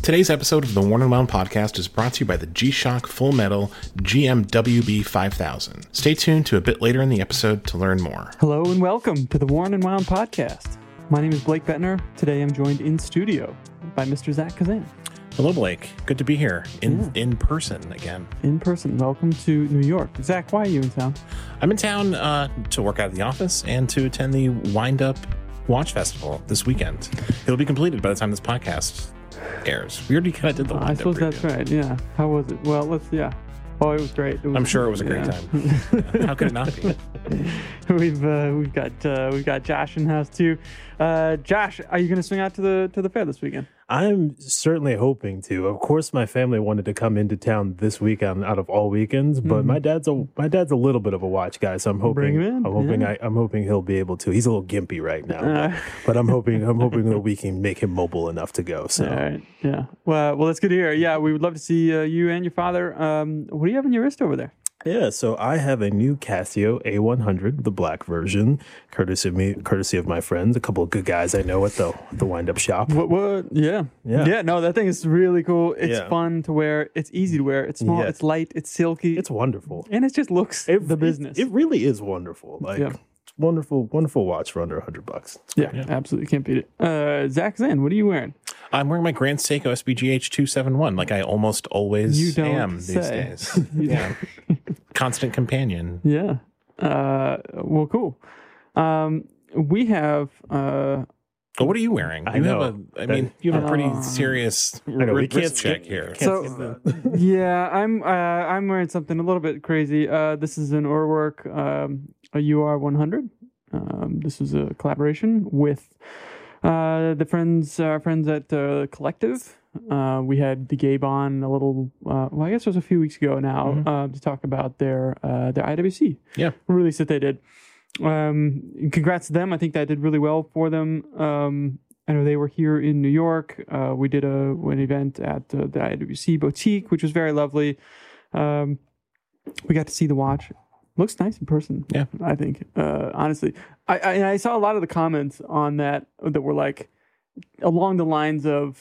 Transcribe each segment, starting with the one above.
Today's episode of the Worn and Wound podcast is brought to you by the G-Shock Full Metal GMWB 5000. Stay tuned to a bit later in the episode to learn more. Hello and welcome to the Worn and Wound podcast. My name is Blake Bettner. Today I'm joined in studio by Mr. Zach Kazan. Hello, Blake. Good to be here in person again. In person. Welcome to New York. Zach, why are you in town? I'm in town to work out of the office and to attend the Wind Up Watch Festival this weekend. It'll be completed by the time this podcast airs. We already kind of did the Wind Up. I suppose that's right. Yeah. How was it? Well, Oh, it was great. I'm sure it was a great time. How could it not be? We've got Josh in house too. Josh, are you going to swing out to the fair this weekend? I'm certainly hoping to. Of course, my family wanted to come into town this weekend out of all weekends, but my dad's a little bit of a watch guy, so I'm hoping I'm hoping he'll be able to. He's a little gimpy right now, but I'm hoping that we can make him mobile enough to go. So, all right, yeah. Well, that's good to hear. Yeah, we would love to see you and your father. What do you have on your wrist over there? Yeah, so I have a new Casio A100, the black version, courtesy of my friends, a couple of good guys I know at the wind up shop. What? Yeah. No, that thing is really cool. It's fun to wear. It's easy to wear. It's small. It's light. It's silky. It's wonderful, and it just looks the business. It really is wonderful. It's wonderful watch for under $100. Yeah, absolutely can't beat it. Zach Zan, what are you wearing? I'm wearing my Grand Seiko SBGH 271, like I almost always am these days. Yeah. Constant companion. Yeah. Well, cool. We have. What are you wearing? You have a pretty serious wrist check here. I'm wearing something a little bit crazy. This is an Urwerk a UR100. This is a collaboration with our friends at Collective. We had the Gabe on a little, I guess it was a few weeks ago now, to talk about their IWC release that they did. Congrats to them. I think that did really well for them. I know they were here in New York. We did an event at the IWC Boutique, which was very lovely. We got to see the watch. Looks nice in person. Yeah, I think. Honestly, I saw a lot of the comments on that were like along the lines of,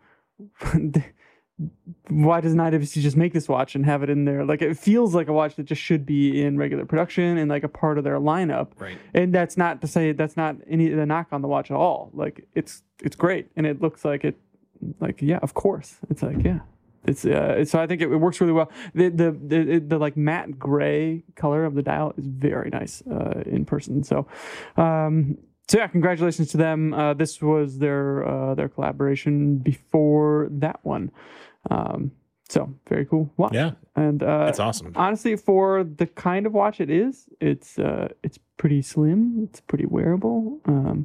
why doesn't IWC just make this watch and have it in there? Like, it feels like a watch that just should be in regular production and like a part of their lineup. Right. And that's not to say that's not any the knock on the watch at all. Like, it's great and it looks like it. Like, yeah, of course. It's like, yeah. So I think it works really well. The like matte gray color of the dial is very nice in person. So yeah, congratulations to them. This was their collaboration before that one. So very cool watch. Yeah, and it's awesome. Honestly, for the kind of watch it is, it's pretty slim. It's pretty wearable.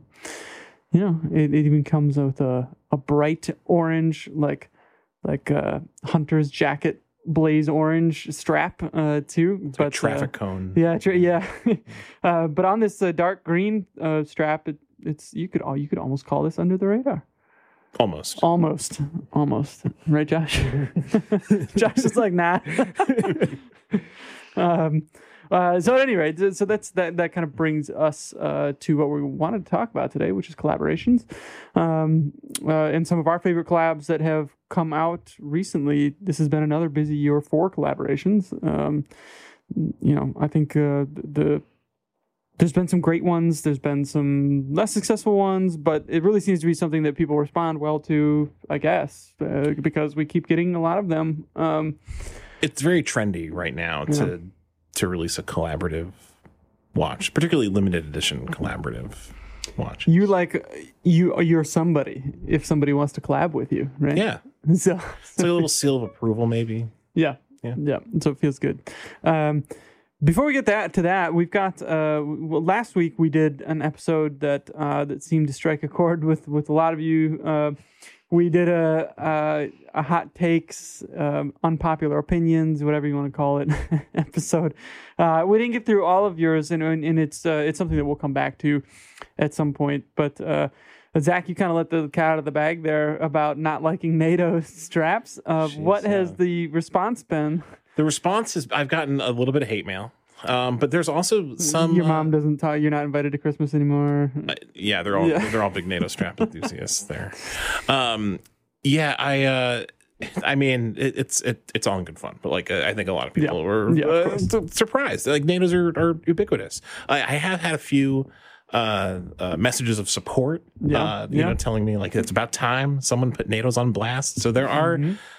It even comes with a bright orange like hunter's jacket blaze orange strap too, it's but a traffic cone. But on this dark green strap, it's you could almost call this under the radar. Almost, right, Josh? Josh is like, nah. So at any rate, so that kind of brings us to what we wanted to talk about today, which is collaborations, and some of our favorite collabs that have come out recently. This has been another busy year for collaborations. I think there's been some great ones. There's been some less successful ones, but it really seems to be something that people respond well to, I guess, because we keep getting a lot of them. It's very trendy right now to release a collaborative watch, particularly limited edition collaborative watch. You're somebody if somebody wants to collab with you, right? Yeah. So it's like a little seal of approval, maybe. Yeah. So it feels good. Before we get to that, we've got last week we did an episode that seemed to strike a chord with a lot of you. We did a hot takes, unpopular opinions, whatever you want to call it, episode. We didn't get through all of yours, and it's something that we'll come back to at some point. But Zach, you kind of let the cat out of the bag there about not liking NATO straps. What has the response been? The response is I've gotten a little bit of hate mail. But there's also some. Your mom doesn't tell you you're not invited to Christmas anymore. They're all big NATO strap enthusiasts there. Yeah, I mean, it's all in good fun, but like I think a lot of people were surprised. Like NATOs are ubiquitous. I have had a few messages of support, you know, telling me like it's about time someone put NATOs on blast. So there are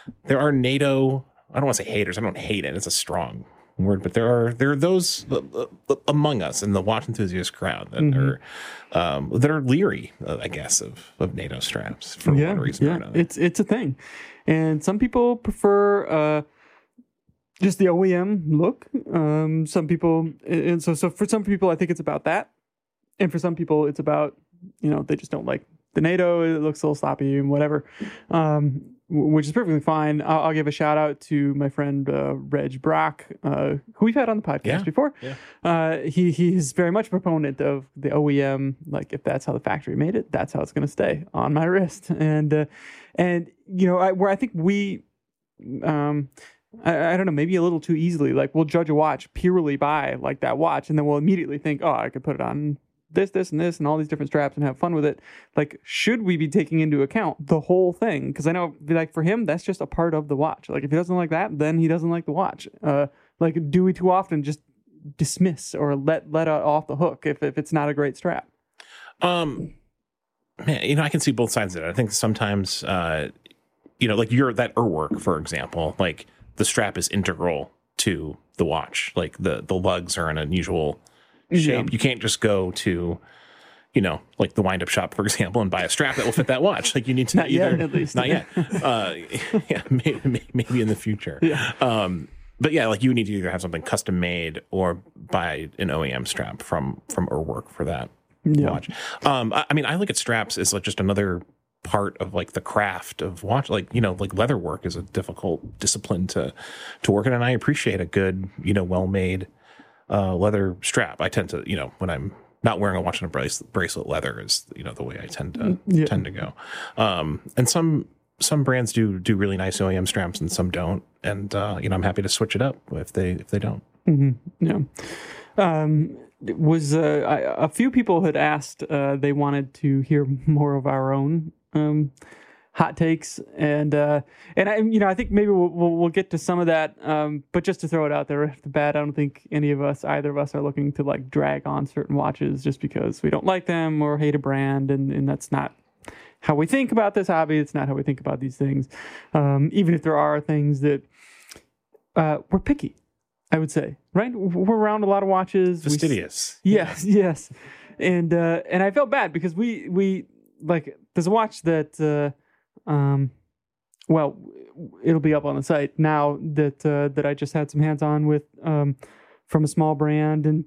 NATO. I don't want to say haters. I don't hate it. It's a strong word, but there are those among us in the watch enthusiast crowd that are leery, I guess, of NATO straps for one reason or another. It's a thing, and some people prefer just the OEM look. Some people, and so for some people, I think it's about that, and for some people, it's about, you know, they just don't like the NATO. It looks a little sloppy and whatever. Which is perfectly fine. I'll give a shout out to my friend Reg Brock, who we've had on the podcast before. Yeah. He is very much a proponent of the OEM. Like, if that's how the factory made it, that's how it's going to stay on my wrist. And you know, where I think we, I don't know, maybe a little too easily, like we'll judge a watch purely by like that watch, and then we'll immediately think, oh, I could put it on this, and all these different straps and have fun with it. Like, should we be taking into account the whole thing? Because I know, like, for him, that's just a part of the watch. Like, if he doesn't like that, then he doesn't like the watch. Like, do we too often just dismiss or let it off the hook if it's not a great strap? Man, you know, I can see both sides of it. I think sometimes, you know, like that Urwerk, for example, like the strap is integral to the watch. Like the lugs are an unusual shape. Yeah. You can't just go to, you know, like the wind-up shop, for example, and buy a strap that will fit that watch. Like, you need to not yet, at least. Not yet. Yeah, maybe in the future. Yeah. But yeah, like you need to either have something custom made or buy an OEM strap from Urwerk for that watch. I mean, I look at straps as like just another part of like the craft of watch. Like, you know, like leather work is a difficult discipline to work in, and I appreciate a good, you know, well-made leather strap. I tend to, you know, when I'm not wearing a watch and a bracelet, leather is, you know, the way I tend to go. And some brands do really nice OEM straps and some don't. And you know, I'm happy to switch it up if they don't. Mm-hmm. Yeah. Was a few people had asked, they wanted to hear more of our own hot takes, and I, you know, I think maybe we'll get to some of that, but just to throw it out there right off the bat, I don't think either of us are looking to like drag on certain watches just because we don't like them or hate a brand, and that's not how we think about this hobby. It's not how we think about these things, even if there are things that we're picky, I would say, right? We're around a lot of watches, fastidious. Yes, and I felt bad because we like, there's a watch that well, it'll be up on the site now that I just had some hands on with from a small brand, and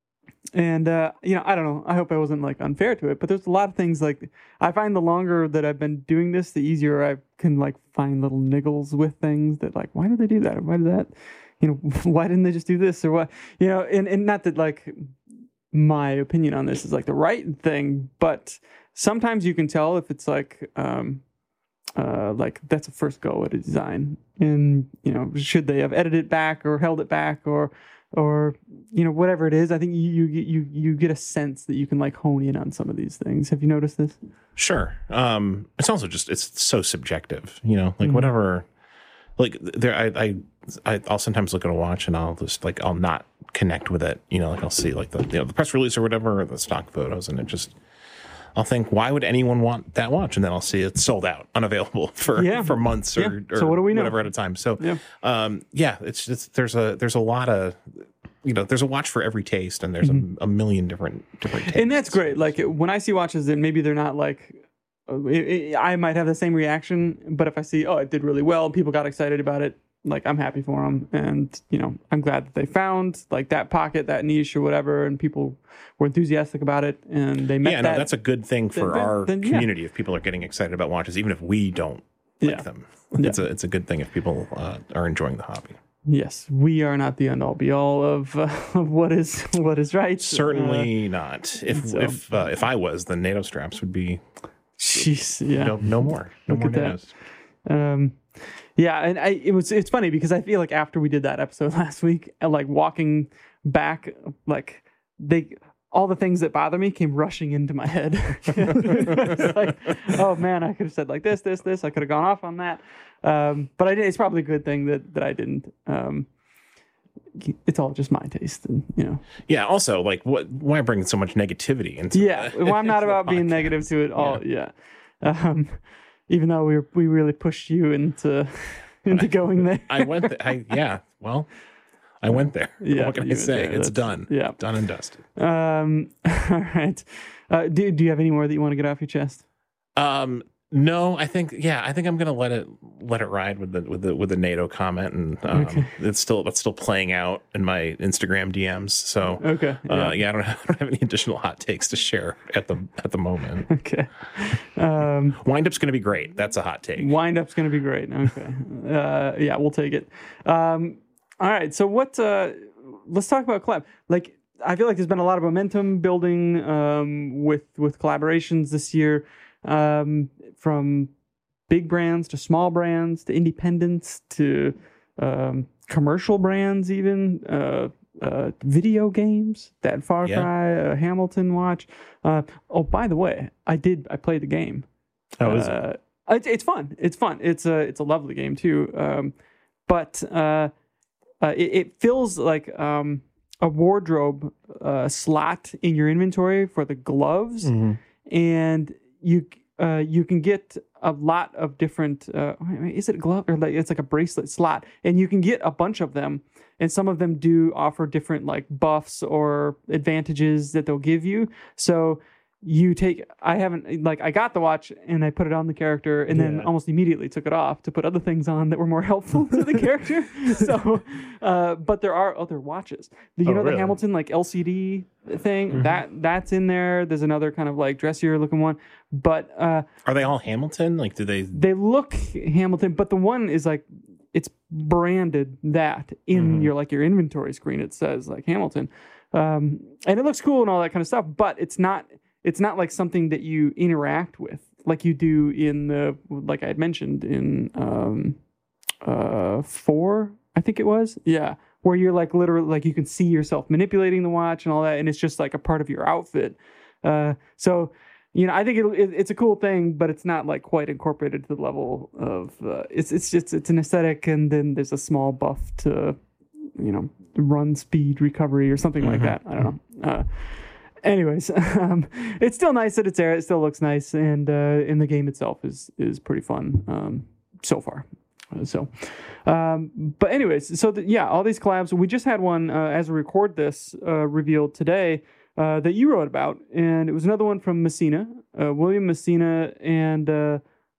you know, I don't know, I hope I wasn't like unfair to it, but there's a lot of things, like I find the longer that I've been doing this, the easier I can like find little niggles with things that, like, why did they do that? Why did that, you know, why didn't they just do this or what, you know, and not that like my opinion on this is like the right thing, but sometimes you can tell if it's like that's a first go at a design, and you know, should they have edited it back or held it back or you know, whatever it is. I think you get a sense that you can like hone in on some of these things. Have you noticed this? Sure. It's also just, it's so subjective, you know, like whatever, like there, I'll sometimes look at a watch and I'll just like, I'll not connect with it. You know, like I'll see like the, you know, the press release or whatever, or the stock photos, and it just, I'll think, why would anyone want that watch? And then I'll see it's sold out, unavailable for months or so what do we know? Whatever at a time. So, it's just, there's a lot of, you know, there's a watch for every taste, and there's a million different tastes. And that's great. Like when I see watches that maybe they're not like, I might have the same reaction, but if I see, oh, it did really well, people got excited about it, like I'm happy for them, and you know, I'm glad that they found like that pocket, that niche or whatever, and people were enthusiastic about it, and they met that. No, that's a good thing for our community if people are getting excited about watches, even if we don't like them. It's a good thing if people are enjoying the hobby. Yes, we are not the end all be all of what is right. Certainly not. If I was, then NATO straps would be. Jeez, yeah. No more NATOs. Yeah, and it's funny because I feel like after we did that episode last week, and like walking back, like all the things that bother me came rushing into my head. It's like, oh man, I could have said like this. I could have gone off on that. But I did. It's probably a good thing that I didn't. It's all just my taste, and Yeah. Also, like, why bring so much negativity into? Yeah. Well, I'm not about being negative to it all. Yeah. Even though we really pushed you into going there. I went. Well, I went there. Yeah. What can I say? It's done. Yeah. Done and dusted. All right. Do you have any more that you want to get off your chest? No, I think I'm gonna let it ride with the NATO comment, and Okay. that's still playing out in my Instagram DMs. So Okay. I don't have any additional hot takes to share at the moment. Okay. Wind up's gonna be great. That's a hot take. Wind up's going to be great. Okay. Yeah, we'll take it. All right. So let's talk about collab. Like, I feel like there's been a lot of momentum building with collaborations this year, from big brands to small brands to independents to commercial brands, even video games. That Far Cry, Hamilton watch. By the way, I played the game. How is it? It's fun. It's fun. It's a lovely game too. But it feels like a wardrobe slot in your inventory for the gloves, and you can get a lot of different. Is it a glove or it's like a bracelet slot, and you can get a bunch of them, and some of them do offer different like buffs or advantages that they'll give you. So I got the watch and I put it on the character and then almost immediately took it off to put other things on that were more helpful to the character. So, but there are other watches. The Hamilton like LCD thing that's in there. There's another kind of like dressier looking one, but are they all Hamilton? Like, do they look Hamilton? But the one is like, it's branded that in your inventory screen. It says like Hamilton, and it looks cool and all that kind of stuff. But it's not like something that you interact with like you do in like I had mentioned in 4, I think it was. Yeah. Where you're like literally like you can see yourself manipulating the watch and all that, and it's just like a part of your outfit. So I think it's a cool thing, but it's not like quite incorporated to the level of it's an aesthetic, and then there's a small buff to run speed recovery or something like that. I don't know. Anyways, it's still nice that it's there. It still looks nice, and the game itself is pretty fun so far. But anyways, so all these collabs. We just had one as we record this revealed today that you wrote about, and it was another one from Messina, William Messina, and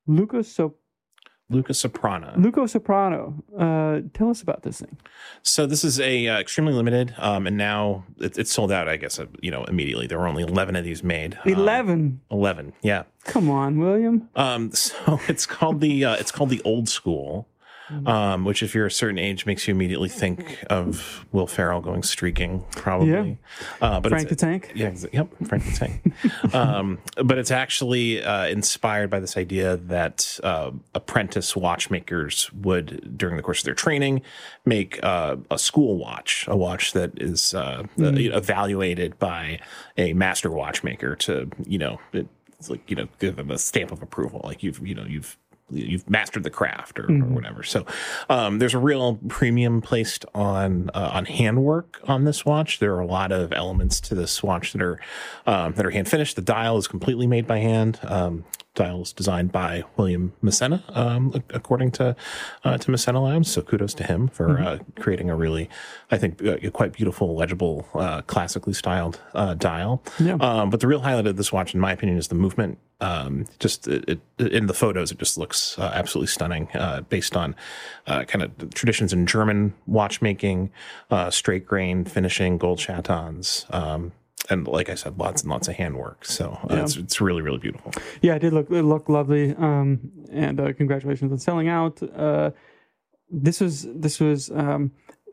Luca Soprano. Tell us about this thing. So this is a extremely limited, and now it's sold out. I guess immediately. There were only 11 of these made. 11. 11. Yeah. Come on, William. So it's called the Old School, which if you're a certain age makes you immediately think of Will Ferrell going streaking, probably. Yeah. But Frank the Tank. Yeah. Yep. Frank the Tank. But it's actually inspired by this idea that apprentice watchmakers would, during the course of their training, make a school watch, a watch that is evaluated by a master watchmaker to, it's like, give them a stamp of approval. Like you've mastered the craft or whatever. So there's a real premium placed on handwork on this watch. There are a lot of elements to this watch that are hand finished. The dial is completely made by hand. Dial is designed by William Messina, according to Messina Labs. So kudos to him for creating a really, I think, quite beautiful, legible, classically styled dial. Yeah. But the real highlight of this watch, in my opinion, is the movement. Just in the photos, it just looks absolutely stunning, based on kind of traditions in German watchmaking, straight grain finishing, gold chatons. And like I said, lots and lots of handwork. So it's really, really beautiful. Yeah, it looked lovely. And congratulations on selling out. This was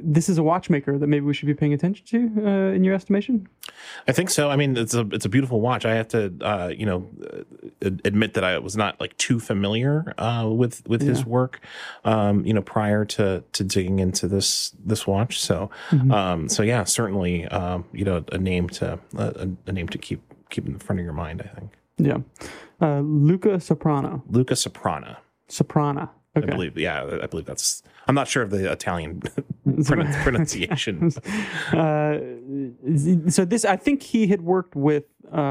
this is a watchmaker that maybe we should be paying attention to in your estimation? I think so. I mean, it's a beautiful watch. I have to admit that I was not like too familiar with his work, prior to digging into this watch. So so yeah, certainly a name to keep in the front of your mind, I think. Yeah. Luca Soprano. Soprana. Okay. I believe that's. I'm not sure of the Italian pronunciation. So this, I think he had worked with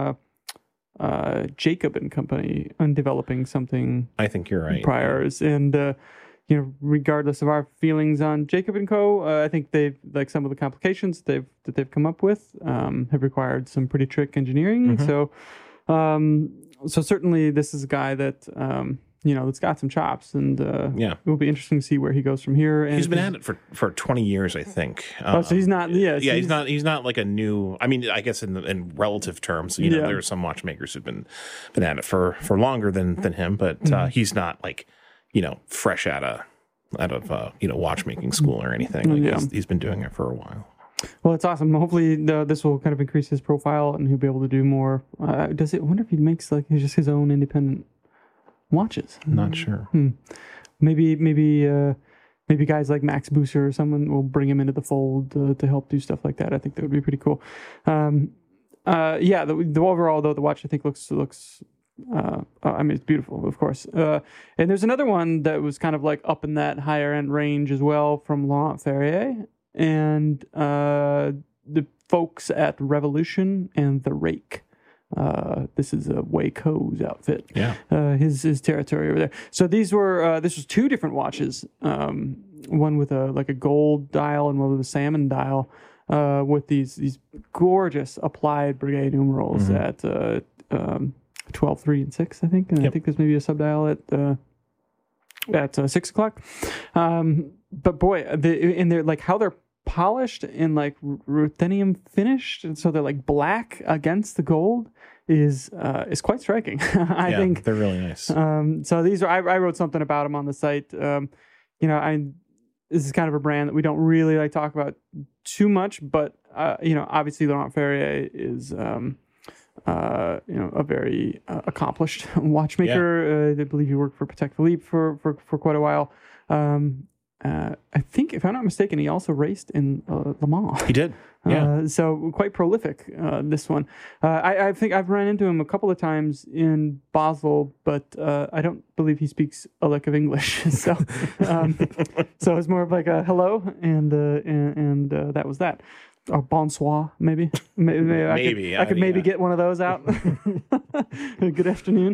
Jacob and Company on developing something. I think you're right. Priors, and regardless of our feelings on Jacob and Co., I think they've like some of the complications that they've come up with have required some pretty trick engineering. So certainly this is a guy that. That's got some chops, and it will be interesting to see where he goes from here. And he's been at it for 20 years, I think. So he's not. He's not like a new. I mean, I guess in relative terms, there are some watchmakers who've been at it for longer than him, but he's not like fresh out of watchmaking school or anything. He's been doing it for a while. Well, it's awesome. Hopefully, this will kind of increase his profile, and he'll be able to do more. I wonder if he makes like just his own independent watches. Not sure. Maybe guys like Max Busser or someone will bring him into the fold to help do stuff like that. I think that would be pretty cool. The overall though, the watch I think looks I mean, it's beautiful, of course. And there's another one that was kind of like up in that higher end range as well from Laurent Ferrier and the folks at Revolution and the Rake. This is a Wacko's outfit. Yeah. His territory over there. So this was two different watches. One with a gold dial and one with a salmon dial, with these gorgeous applied brigade numerals at 12, 3, and 6, I think. And I think there's maybe a subdial at 6 o'clock. But boy, they're like how they're polished and like ruthenium finished, and so they're like black against the gold is quite striking. I think they're really nice. So these are I wrote something about them on the site. This is kind of a brand that we don't really like talk about too much, but obviously Laurent Ferrier is a very accomplished watchmaker. I believe he worked for Patek Philippe for quite a while. I think, if I'm not mistaken, he also raced in Le Mans. He did. Yeah. So quite prolific, this one. I think I've run into him a couple of times in Basel, but I don't believe he speaks a lick of English. So so it's more of like a hello, and that was that. Or bonsoir, maybe. Maybe I could get one of those out. Good afternoon.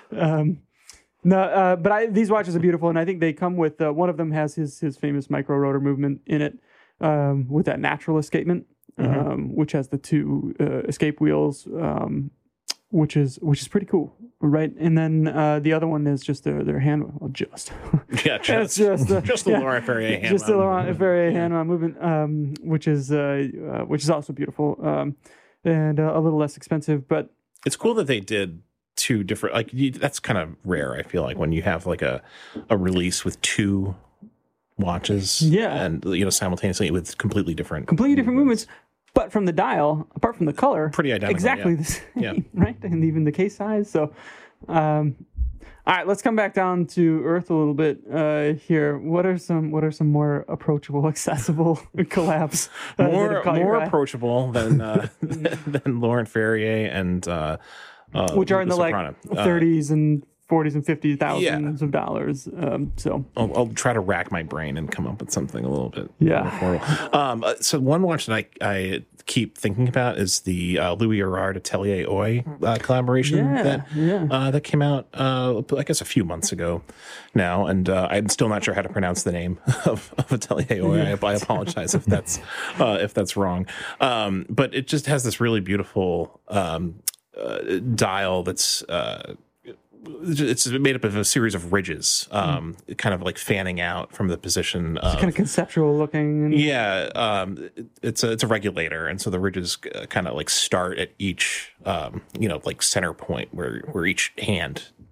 These watches are beautiful, and I think they come with one of them has his famous micro rotor movement in it, with that natural escapement, which has the two escape wheels, which is pretty cool, right? And then the other one is just their hand, just the Laurent Ferrier hand, just the Laurent Ferrier hand movement, which is also beautiful, and a little less expensive, but it's cool that they did two different, that's kind of rare, I feel like, when you have like a release with two watches, and simultaneously with completely different movements, but from the dial, apart from the color, pretty identical, exactly the same, right? And even the case size. So all right, let's come back down to earth a little bit here. What are some more approachable, accessible collabs? More approachable than Laurent Ferrier and which are in the Soprano. 30s and 40s and 50,000s of dollars. So I'll try to rack my brain and come up with something a little bit more affordable. So one watch that I keep thinking about is the Louis Erard Atelier Oy collaboration that came out, I guess, a few months ago now, and I'm still not sure how to pronounce the name of Atelier Oy. I apologize if that's wrong, but it just has this really beautiful dial that's it's made up of a series of ridges, kind of like fanning out from the position. It's kind of conceptual looking. It's a regulator, and so the ridges kind of like start at each, like center point where each hand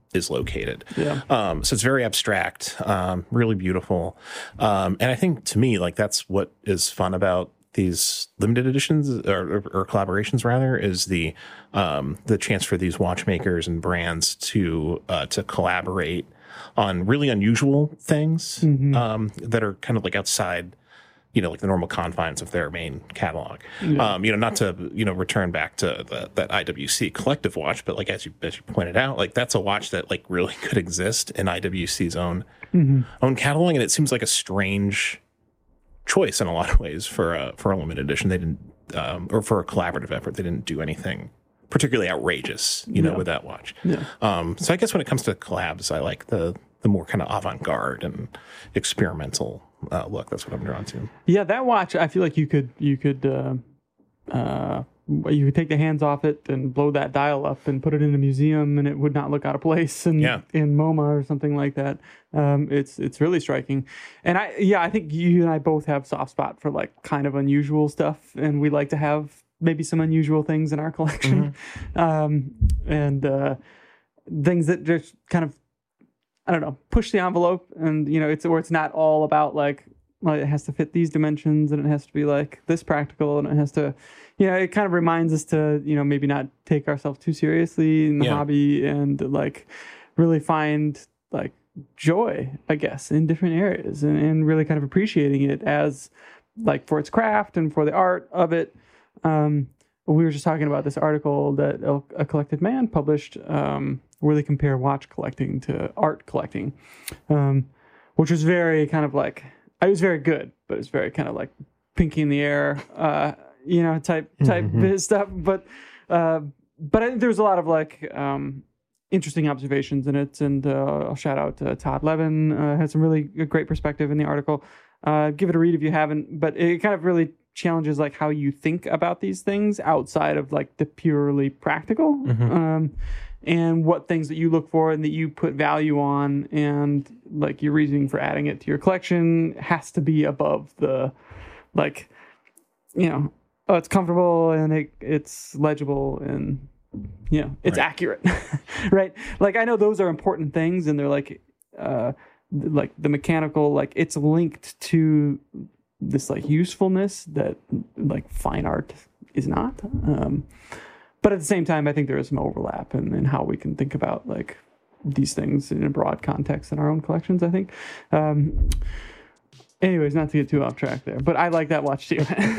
is located. Yeah. So it's very abstract, really beautiful. And I think to me, like that's what is fun about these limited editions or collaborations rather, is the chance for these watchmakers and brands to collaborate on really unusual things that are kind of like outside, like the normal confines of their main catalog. Yeah. Not to, return back to that IWC collective watch, but like as you pointed out, like that's a watch that like really could exist in IWC's own catalog, and it seems like a strange choice in a lot of ways for a limited edition. They didn't, or for a collaborative effort, they didn't do anything particularly outrageous, with that watch. Yeah. So I guess when it comes to collabs, I like the more kind of avant-garde and experimental look. That's what I'm drawn to. Yeah, that watch, I feel like you could take the hands off it and blow that dial up and put it in a museum, and it would not look out of place in MoMA or something like that. It's really striking. And I think you and I both have soft spot for like kind of unusual stuff, and we like to have maybe some unusual things in our collection. And things that just kind of, I don't know, push the envelope, and it's not all about like it has to fit these dimensions and it has to be like this practical, and it has to, it kind of reminds us to maybe not take ourselves too seriously in the hobby, and like really find like joy, I guess, in different areas, and really kind of appreciating it as like for its craft and for the art of it. We were just talking about this article that A Collected Man published, where they compare watch collecting to art collecting, which was very kind of like, it was very good, but it was very kind of like pinky in the air, type stuff. But I think there was a lot of like interesting observations in it, and I'll shout out to Todd Levin, had some really great perspective in the article. Give it a read if you haven't, but it kind of really challenges like how you think about these things outside of like the purely practical, and what things that you look for and that you put value on, and like your reasoning for adding it to your collection has to be above the like, it's comfortable and it's legible and it's accurate. Right? Like I know those are important things, and they're like the mechanical, like it's linked to this like usefulness that like fine art is not. But at the same time, I think there is some overlap in how we can think about like these things in a broad context in our own collections, I think. Anyways, not to get too off track there, but I like that watch too.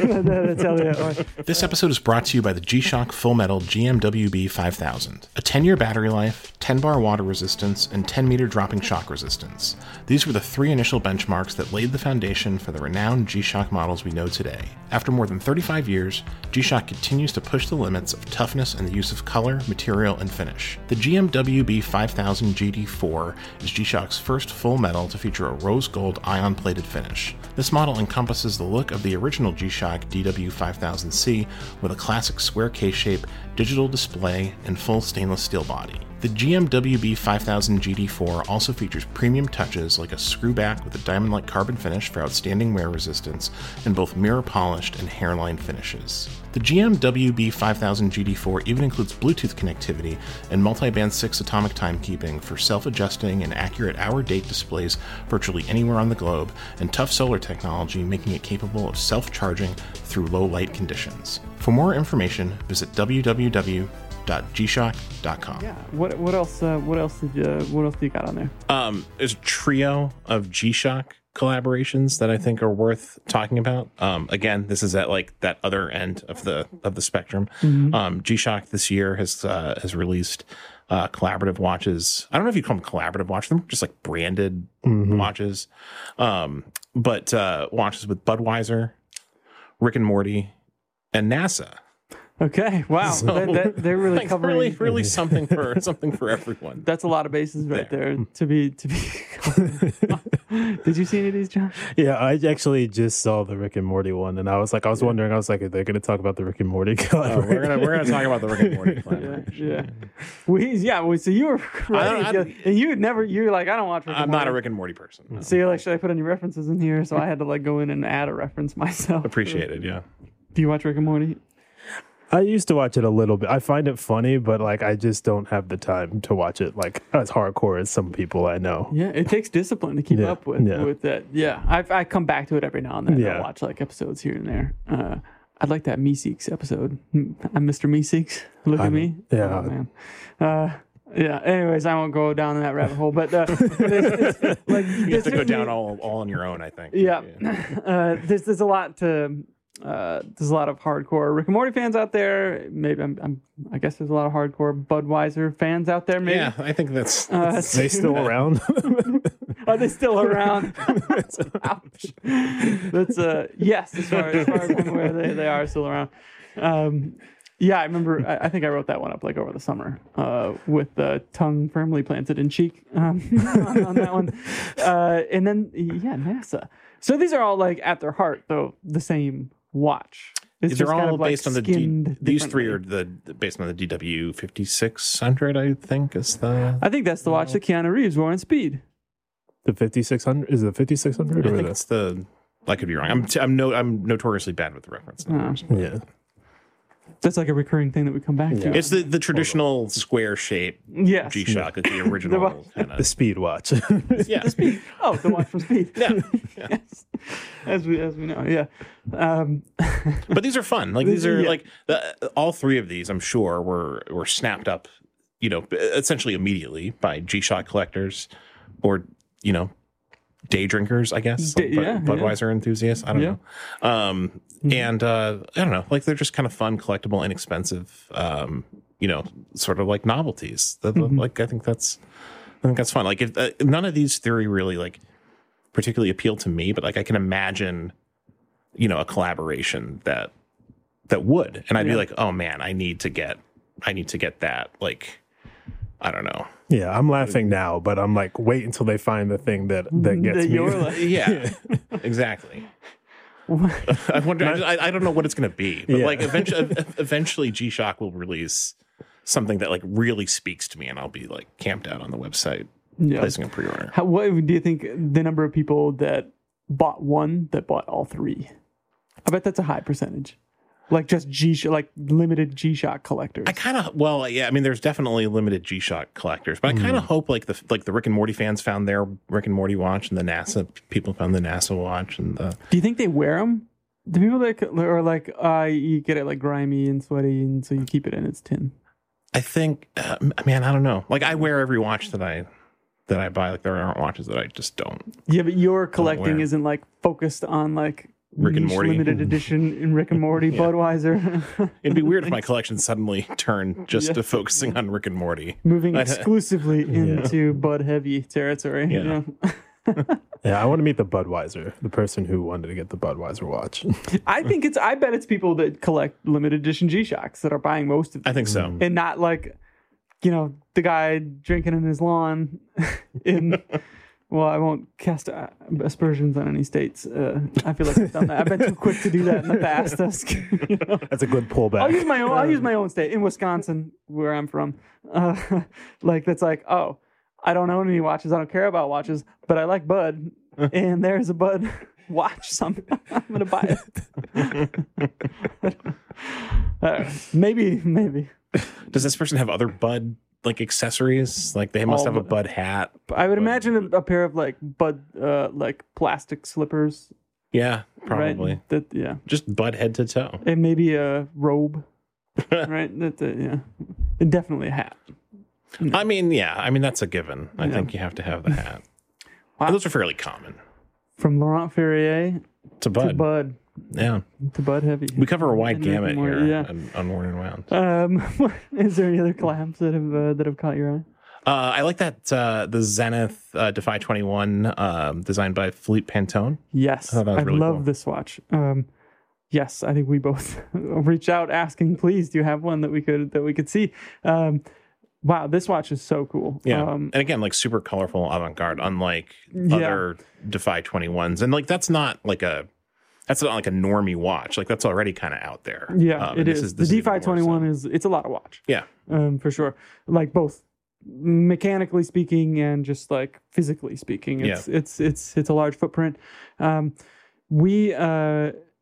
This episode is brought to you by the G-Shock Full Metal GMWB 5000. A 10-year battery life, 10-bar water resistance, and 10-meter dropping shock resistance. These were the three initial benchmarks that laid the foundation for the renowned G-Shock models we know today. After more than 35 years, G-Shock continues to push the limits of toughness and the use of color, material, and finish. The GMWB 5000 GD4 is G-Shock's first full metal to feature a rose gold ion-plated finish. This model encompasses the look of the original G-Shock DW5000C with a classic square case shape, digital display, and full stainless steel body. The GMWB 5000 GD4 also features premium touches like a screwback with a diamond-like carbon finish for outstanding wear resistance, and both mirror-polished and hairline finishes. The GMWB 5000 GD4 even includes Bluetooth connectivity and multi-band 6 atomic timekeeping for self-adjusting and accurate hour-date displays virtually anywhere on the globe, and tough solar technology making it capable of self-charging through low-light conditions. For more information, visit www.gshock.com. Yeah. What else do you got on there? There's a trio of G-Shock collaborations that I think are worth talking about. Again, this is at like that other end of the spectrum. G-Shock this year has released collaborative watches. I don't know if you call them collaborative watches; they're just like branded watches. But watches with Budweiser, Rick and Morty, and NASA. Okay, wow, so, they're really like covering really something for everyone. That's a lot of bases right there to be. Did you see any of these, John? Yeah, I actually just saw the Rick and Morty one, and I was wondering, are they going to talk about the Rick and Morty collaboration? We're gonna talk about the Rick and Morty collaboration. So you were right, and you're like, I don't watch Rick and Morty. I'm not a Rick and Morty person. No. So you're like, should I put any references in here? So I had to like go in and add a reference myself. Appreciate it, yeah. Do you watch Rick and Morty? I used to watch it a little bit. I find it funny, but like I just don't have the time to watch it like as hardcore as some people I know. Yeah, it takes discipline to keep up with that. Yeah, I come back to it every now and then. I watch like episodes here and there. I'd like that Meeseeks episode. I'm Mr. Meeseeks. Look at me. Yeah. Oh, man. Yeah. Anyways, I won't go down in that rabbit hole, but it's like you have to go down all on your own, I think. Yeah. There's a lot to. There's a lot of hardcore Rick and Morty fans out there. Maybe I guess there's a lot of hardcore Budweiser fans out there. Maybe. Yeah, I think that's they still around. Are they still around? Ouch. That's yes, as far as I'm aware, they are still around. Yeah, I remember. I think I wrote that one up like over the summer with the tongue firmly planted in cheek on that one. And then NASA. So these are all like at their heart though the same watch. It's They're all kind of, like, based on these three are based on the DW 5600, I think is the. I think that's the watch that Keanu Reeves wore in Speed. The 5600 is it the 5600 I think it's the. I could be wrong. I'm notoriously bad with the reference numbers. Yeah. That's like a recurring thing that we come back to. It's the traditional square shape G-Shock, like the original kind of. The Speed watch. Yeah. The Speed. Oh, the watch from Speed. Yeah. Yes. As we know, yeah. But these are fun. Like these are like all three of these, I'm sure, were snapped up, essentially immediately by G-Shock collectors, or day drinkers, I guess. Budweiser enthusiasts. I don't know. And I don't know, like they're just kind of fun, collectible, inexpensive, sort of like novelties. Like I think that's fun. Like if none of these theory really like particularly appeal to me, but like I can imagine, a collaboration that would, and I'd be like, oh man, I need to get that. Like, I don't know. Yeah, I'm laughing now, but I'm like, wait until they find the thing that gets me. Like, yeah, exactly. I wonder. I don't know what it's going to be, but like eventually, G-Shock will release something that like really speaks to me, and I'll be like camped out on the website placing a pre-order. What do you think the number of people that bought one that bought all three? I bet that's a high percentage. Like just limited G-Shock collectors. I mean, there's definitely limited G-Shock collectors, but I kind of hope like the Rick and Morty fans found their Rick and Morty watch, and the NASA people found the NASA watch, and the. Do you think they wear them? The people that are like, you get it like grimy and sweaty, and so you keep it in its tin. I think, man, I don't know. Like I wear every watch that I buy. Like there aren't watches that I just don't. Yeah, but your collecting isn't like focused on like. Rick and Morty limited edition in Rick and Morty Budweiser. It'd be weird if my collection suddenly turned just to focusing on Rick and Morty, moving exclusively into Bud heavy territory. Yeah. Yeah, I want to meet the Budweiser, the person who wanted to get the Budweiser watch. I bet it's people that collect limited edition G-Shocks that are buying most of them. I think so, and not like the guy drinking in his lawn in. Well, I won't cast aspersions on any states. I feel like I've done that. I've been too quick to do that in the past. That's a good pullback. I'll use my own state in Wisconsin, where I'm from. That's like, oh, I don't own any watches. I don't care about watches, but I like Bud, and there's a Bud watch. So I'm gonna buy it. Maybe. Does this person have other Bud? Like accessories, like they must have a Bud hat. I would imagine a pair of like Bud, like plastic slippers. Yeah, probably. Right? Just Bud head to toe, and maybe a robe. Right? And definitely a hat. I mean, that's a given. I think you have to have the hat. Wow. Those are fairly common. From Laurent Ferrier to Bud. Yeah. To Bud heavy. We cover a wide gamut here on Worn and Wound. Is there any other collabs that have caught your eye? I like that the Zenith Defy 21 designed by Philippe Pantone. Yes. I love cool. This watch. Yes, I think we both reached out asking, please, do you have one that we could see? Wow, this watch is so cool. Yeah. And again, like super colorful avant-garde, unlike other Defy 21s. And like that's not like a normie watch. Like that's already kind of out there. Yeah, it is. The Defy 21 it's a lot of watch. Yeah. For sure. Like both mechanically speaking and just like physically speaking. It's a large footprint. We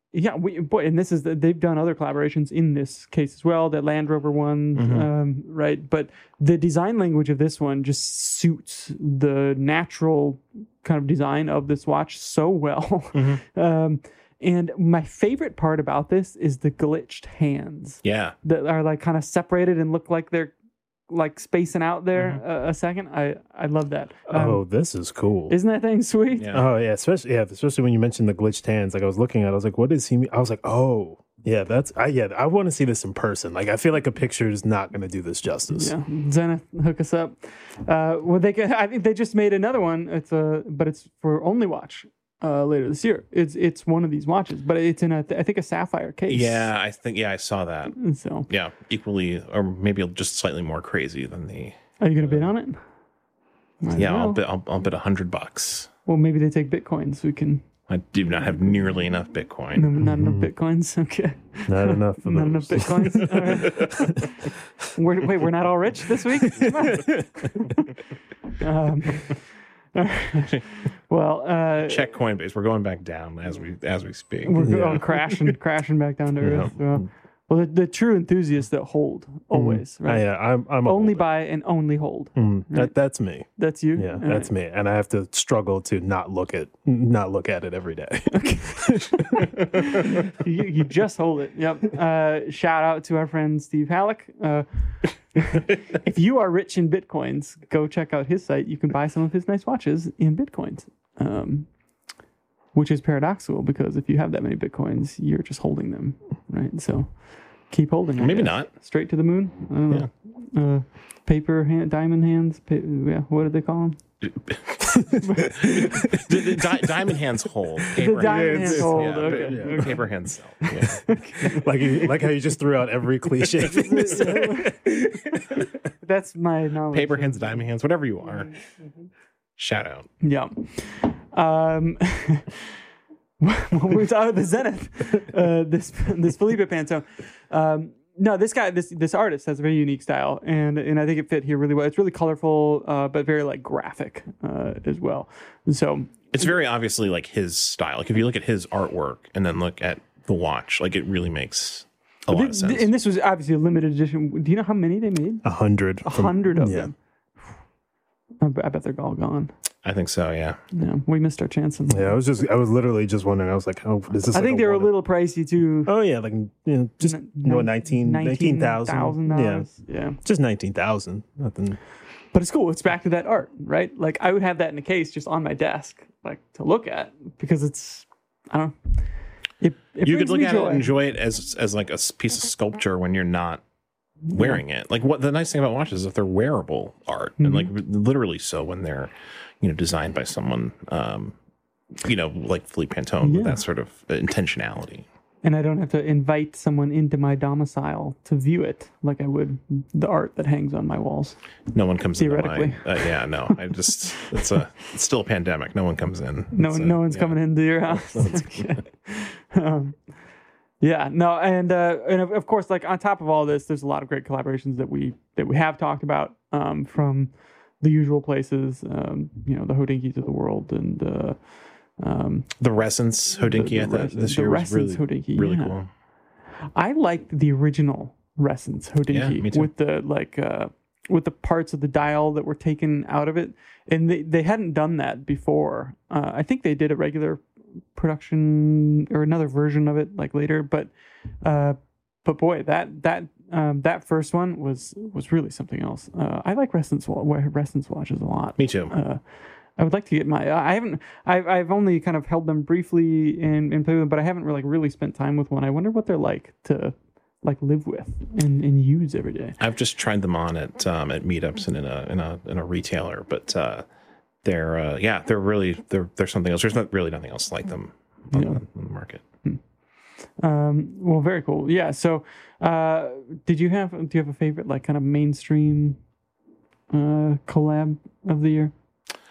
Yeah, and this is they've done other collaborations in this case as well. The Land Rover one, right? But the design language of this one just suits the natural kind of design of this watch so well. And my favorite part about this is the glitched hands. Yeah, that are like kind of separated and look like they're like spacing out there a second. I love that. This is cool. Isn't that thing sweet? Yeah. Oh yeah, especially when you mentioned the glitched hands. Like I was looking at it, I was like, what does he mean? I was like, oh yeah, I want to see this in person. Like I feel like a picture is not going to do this justice. Yeah, Zenith, hook us up. I think they just made another one. But it's for Only Watch. Later this year, it's one of these watches, but it's in I think a sapphire case. Yeah, I saw that. So yeah, equally or maybe just slightly more crazy than the. Are you gonna bid on it? I'll bet $100. Well, maybe they take Bitcoin, so we can. I do not have nearly enough Bitcoin. No, not enough Bitcoins. Okay. Not enough. Not enough Bitcoins. All right. We're not all rich this week. Well, check Coinbase. We're going back down as we speak. We're crashing back down to earth. Yeah. Well, the true enthusiasts that hold always, right? Yeah, I'm only buy and only hold. Right? That's me. That's you. Yeah, that's me, and I have to struggle to not look at it every day. Okay. you just hold it. Yep. Shout out to our friend Steve Halleck. If you are rich in Bitcoins, go check out his site. You can buy some of his nice watches in Bitcoins, which is paradoxical because if you have that many Bitcoins, you're just holding them, right? So keep holding them. Maybe not. Straight to the moon? I don't know. Paper hand, diamond hands. What did they call them? Diamond hands hold. Paper diamond hands hold. Yeah, Okay. Yeah. Paper hands sell. Yeah. Like how you just threw out every cliche thing to say. That's my knowledge. Paper hands, diamond hands, whatever you are. Shout out. Yeah. When we talk about the Zenith, this Felipe Pantone. No, this guy, this artist has a very unique style, and I think it fit here really well. It's really colorful, but very like graphic as well. And so it's very obviously like his style. Like if you look at his artwork and then look at the watch, like it really makes a lot of sense. And this was obviously a limited edition. Do you know how many they made? 100. 100 of them. I bet they're all gone. I think so. Yeah. Yeah, we missed our chance. Yeah, I was literally just wondering. I was like, "Oh, is this?" I think they were a little pricey too. Oh yeah, like just $19,000. Yeah, just 19,000. Nothing. But it's cool. It's back to that art, right? Like I would have that in a case just on my desk, like to look at because it's. I don't know. You could look at it and enjoy it as like a piece of sculpture when you're not wearing it. Like what the nice thing about watches is if they're wearable art and like literally so when they're designed by someone like Philippe Pantone with that sort of intentionality. And I don't have to invite someone into my domicile to view it like I would the art that hangs on my walls. No one comes theoretically. It's still a pandemic. No one comes in. No one's coming into your house. And of course, like on top of all this, there's a lot of great collaborations that we have talked about from the usual places, the Hodinkys of the world and the Resence Hodinky. I thought this year was really cool. I liked the original Resence Hodinky with the parts of the dial that were taken out of it, and they hadn't done that before. I think they did a regular production or another version of it like later, but boy, that first one was really something else. I like Resence watches a lot. Me too. I would like to get I've only kind of held them briefly and played with them, but I haven't really spent time with one. I wonder what they're like to live with and use every day. I've just tried them on at meetups and in a retailer, but they're something else. There's nothing else like them on the market. Well, very cool. Yeah. So, do you have a favorite kind of mainstream collab of the year?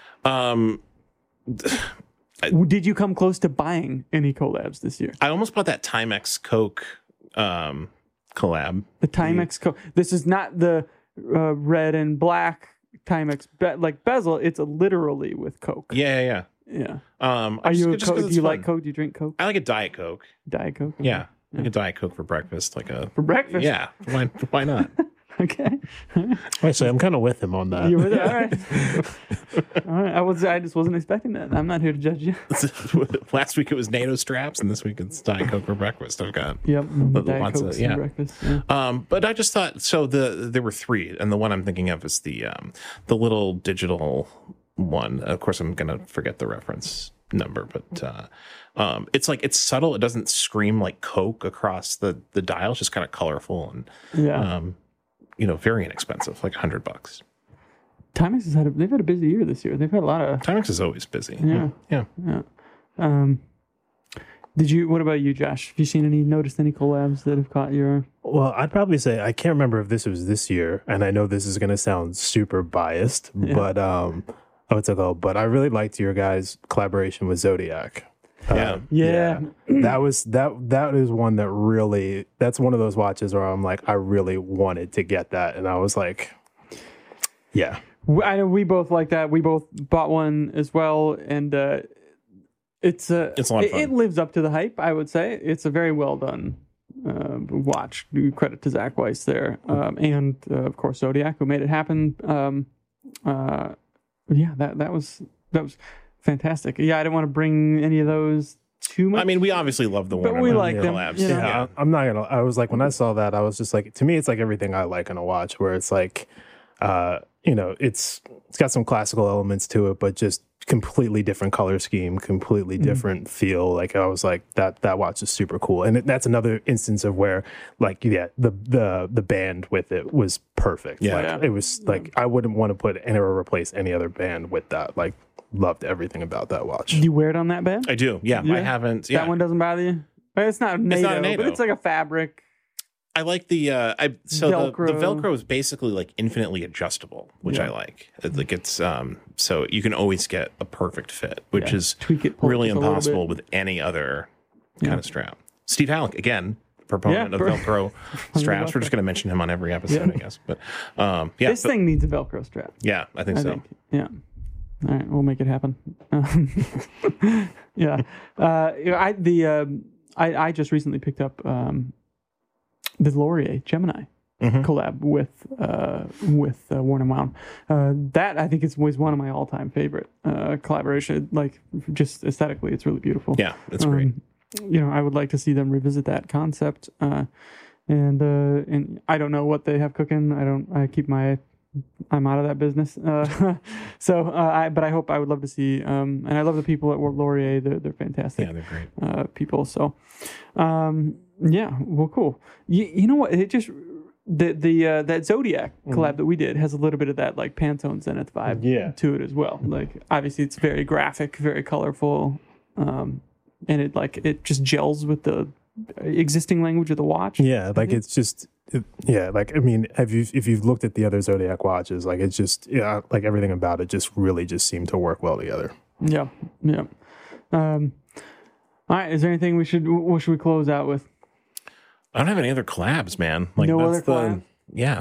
Did you come close to buying any collabs this year? I almost bought that Timex Coke collab. The Timex Coke. This is not the red and black Timex bezel. It's literally with Coke. Yeah. Yeah. Are you do you like Coke? Do you drink Coke? I like a Diet Coke. Diet Coke? Yeah. Like a Diet Coke for breakfast. For breakfast? Yeah. Why not? Okay. Actually, I'm kind of with him on that. You with it? All right. All right. I just wasn't expecting that. I'm not here to judge you. Last week it was NATO straps, and this week it's Diet Coke for breakfast. I've got Diet Coke for breakfast. Yeah. But I just thought there were three, and the one I'm thinking of is the little digital one. Of course, I'm gonna forget the reference number, but it's subtle. It doesn't scream like Coke across the dial. It's just kind of colorful and very inexpensive, like $100. Timex they've had a busy year this year. They've had a lot of. Timex is always busy. Yeah. What about you, Josh? Have you noticed any collabs that have caught your? Well, I'd probably say I can't remember if this was this year, and I know this is going to sound super biased, but but I really liked your guys' collaboration with Zodiac. Yeah. That is one that really, that's one of those watches where I'm like, I really wanted to get that. And I was like, yeah. I know we both like that. We both bought one as well. And it's a lot of fun. It lives up to the hype, I would say. It's a very well done watch. Credit to Zach Weiss there. And of course, Zodiac, who made it happen. That was fantastic. Yeah, I didn't want to bring any of those too much. I mean, we obviously love the Warner, but we like them. collabs. Yeah, I'm not gonna. I was like, when I saw that, I was just like, to me, it's like everything I like in a watch, where it's like, it's got some classical elements to it, but just completely different color scheme, completely different feel. Like I was like, that watch is super cool, and that's another instance of where, like, the band with it was perfect. Yeah, it was like I wouldn't want to put or replace any other band with that. Like, loved everything about that watch. Do you wear it on that band? I do. Yeah, I haven't. Yeah. That one doesn't bother you? It's not NATO, but it's like a fabric. I like the Velcro. The Velcro is basically like infinitely adjustable, which I like. Like it's so you can always get a perfect fit, which is really impossible with any other kind of strap. Steve Halleck, again, proponent of Velcro straps. We're just going to mention him on every episode, I guess. But this thing needs a Velcro strap. Yeah, I think so. Yeah. All right, we'll make it happen. I just recently picked up the Laurier Gemini collab with Worn and Wound. That I think was one of my all-time favorite collaboration. Like, just aesthetically, it's really beautiful. Yeah, it's great. I would like to see them revisit that concept. And I don't know what they have cooking. I'm out of that business. But I would love to see, and I love the people at Laurier. They're fantastic. Yeah, they're great people. So, well, cool. You know what? It just that Zodiac collab that we did has a little bit of that like Pantone Zenith vibe to it as well. Like, obviously, it's very graphic, very colorful, and it just gels with the existing language of the watch. Yeah, like it's just. Like, I mean, if you've looked at the other Zodiac watches, like it's just like everything about it just really just seemed to work well together. Yeah. All right, is there anything what should we close out with? I don't have any other collabs, man. Like, no other collabs? Yeah.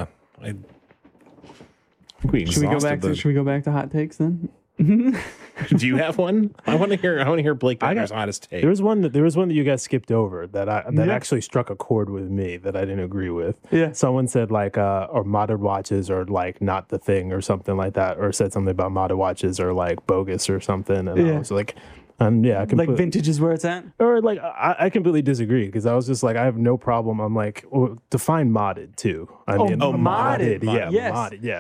Should we go back to hot takes then? Do you have one? I want to hear Blake Bittner's hottest take. There was one that you guys skipped over that actually struck a chord with me that I didn't agree with. Yeah. Someone said like or modded watches are like not the thing or something like that, or said something about modded watches are like bogus or something, and I was like, like vintage is where it's at, or like I completely disagree, because I was just like, I have no problem. I'm like, well, define modded too. Modded. Yeah, yes. modded. Yeah.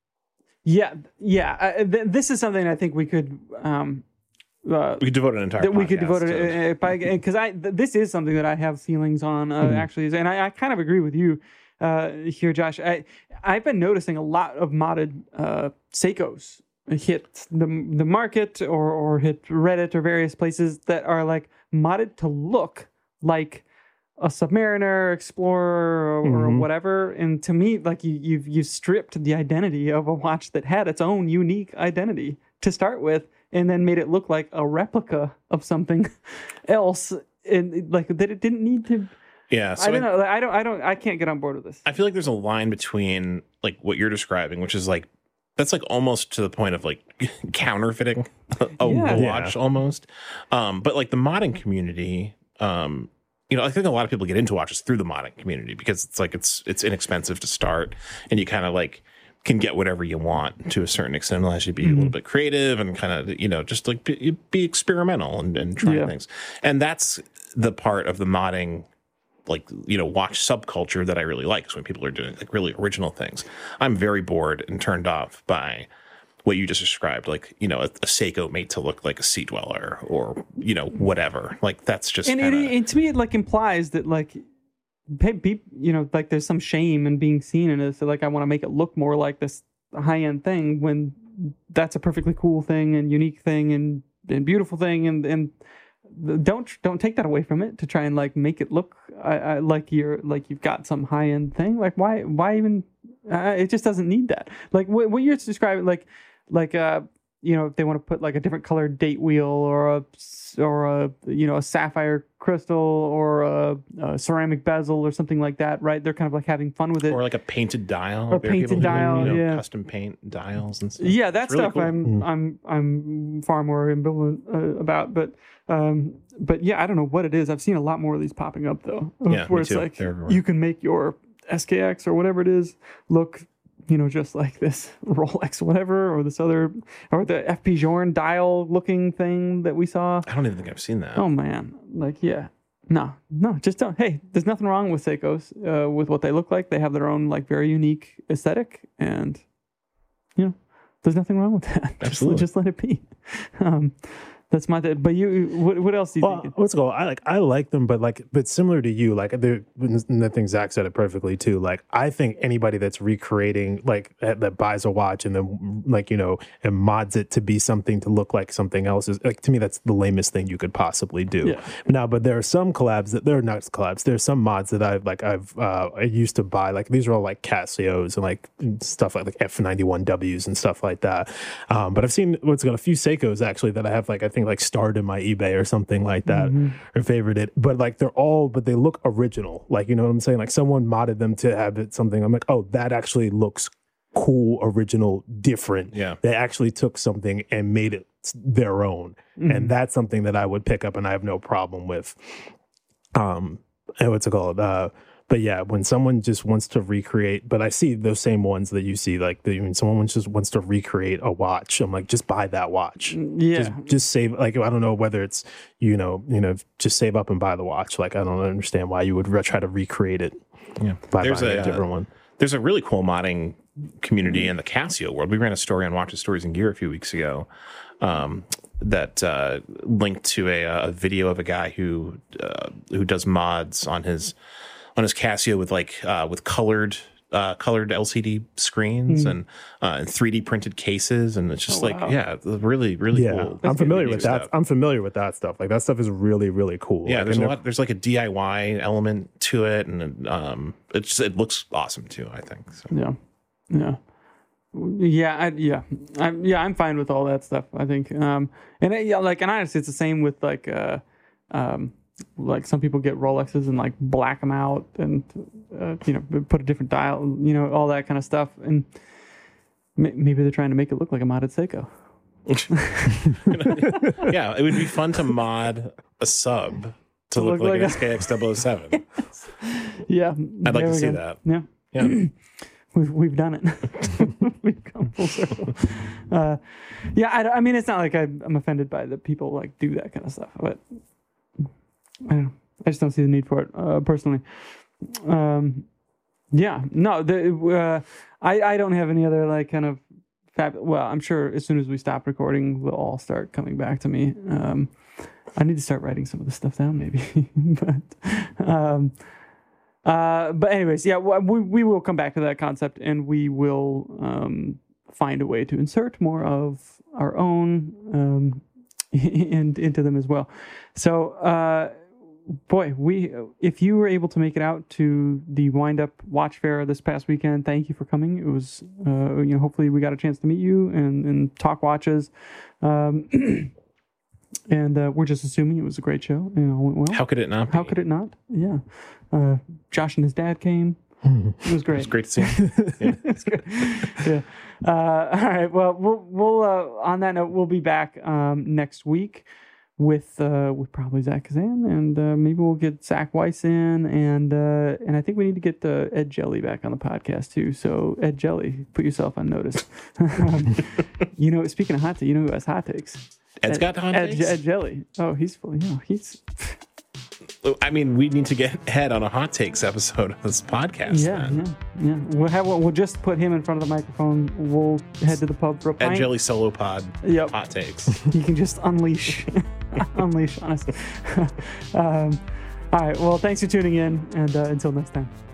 Yeah. This is something I think we could we could devote an entire podcast. We could devote it because this is something that I have feelings on actually, and I kind of agree with you here, Josh. I've been noticing a lot of modded Seikos hit the market or hit Reddit or various places that are like modded to look like a Submariner, Explorer, or whatever. And to me, like you've stripped the identity of a watch that had its own unique identity to start with, and then made it look like a replica of something else, and like that it didn't need to. Yeah, so I don't know. I can't get on board with this. I feel like there's a line between like what you're describing, which is like that's like almost to the point of like counterfeiting a watch almost. But like the modding community, I think a lot of people get into watches through the modding community because it's like it's inexpensive to start, and you kind of like can get whatever you want to a certain extent, unless you be a little bit creative and kind of just like be experimental and try things. And that's the part of the modding, like watch subculture that I really like, is when people are doing like really original things. I'm very bored and turned off by what you just described, like a Seiko made to look like a Sea Dweller or whatever. Like that's just and to me it like implies that like like there's some shame in being seen in it. So like I want to make it look more like this high-end thing when that's a perfectly cool thing and unique thing and beautiful thing, and don't take that away from it to try and like make it look like you've got some high-end thing. Like why even it just doesn't need that. Like what you're describing, like if they want to put like a different colored date wheel or a sapphire crystal or a ceramic bezel or something like that, right? They're kind of like having fun with it. Or like a painted dial. Or painted dial, custom paint dials and stuff. Yeah, that really stuff cool. I'm far more ambivalent about, but yeah, I don't know what it is. I've seen a lot more of these popping up though. Yeah, where me it's too. like you can make your SKX or whatever it is look just like this Rolex whatever, or this other, or the FP Journe dial looking thing that we saw. I don't even think I've seen that. Oh man, like no, just don't. Hey, there's nothing wrong with Seikos with what they look like. They have their own like very unique aesthetic, and there's nothing wrong with that. Absolutely, just let it be. That's my thing. But you, what else do you think? Let's go. I like them, but similar to you, like the thing Zach said it perfectly too. Like I think anybody that's recreating like that buys a watch and then like and mods it to be something to look like something else is like, to me that's the lamest thing you could possibly do. Yeah. Now, but there are some collabs that they're not collabs. There's some mods that I used to buy. Like these are all like Casios and like stuff like F91Ws and stuff like that. But I've seen a few Seikos actually that I have I think starred in my eBay or something like that, or favored it. But like but they look original. Like, you know what I'm saying? Like someone modded them to have it something. I'm like, oh, that actually looks cool, original, different. Yeah. They actually took something and made it their own. And that's something that I would pick up and I have no problem with. And what's it called? But yeah, when someone just wants to recreate, but I see those same ones that you see, like when someone just wants to recreate a watch, I'm like, just buy that watch. Yeah. Just save, like, I don't know whether it's, just save up and buy the watch. Like, I don't understand why you would try to recreate it. Yeah. By buying a different one. There's a really cool modding community in the Casio world. We ran a story on Watches, Stories, and Gear a few weeks ago that linked to a video of a guy who does mods on his Casio with colored LCD screens and 3D printed cases, and it's just really cool. I'm familiar with that. I'm familiar with that stuff. Like that stuff is really, really cool. Yeah, there's like a DIY element to it, and it looks awesome too, I think. So. I'm fine with all that stuff, I think. And honestly, it's the same with like some people get Rolexes and like black them out and put a different dial, all that kind of stuff, and maybe they're trying to make it look like a modded Seiko. Yeah, it would be fun to mod a sub to look like an SKX 007. Yeah, I'd like to see that. Yeah. We've done it. We've come full circle. I mean, it's not like I'm offended by the people like do that kind of stuff, but I just don't see the need for it personally. I don't have any other like kind of well, I'm sure as soon as we stop recording, they'll all start coming back to me. I need to start writing some of this stuff down, maybe. But anyways, we will come back to that concept, and we will find a way to insert more of our own and into them as well. So, if you were able to make it out to the Wind Up Watch Fair this past weekend, thank you for coming. It was, hopefully we got a chance to meet you and talk watches. And we're just assuming it was a great show and it all went well. How could it not be? How could it not? Yeah. Josh and his dad came. It was great. It's great to see him. Yeah. It's great. Yeah. All right. Well, we'll on that note, we'll be back next week with probably Zach Kazan, and maybe we'll get Zach Weiss in, and I think we need to get Ed Jelly back on the podcast too. So Ed Jelly, put yourself on notice. Speaking of hot takes, you know who has hot takes? Ed's got hot takes? Ed Jelly. Oh, he's full. He's. I mean, we need to get Ed on a hot takes episode of this podcast. Yeah. We'll just put him in front of the microphone. We'll head to the pub for a pint. Ed Jelly solo pod. Yep. Hot takes. He can just unleash on us. All right. Well, thanks for tuning in, and until next time.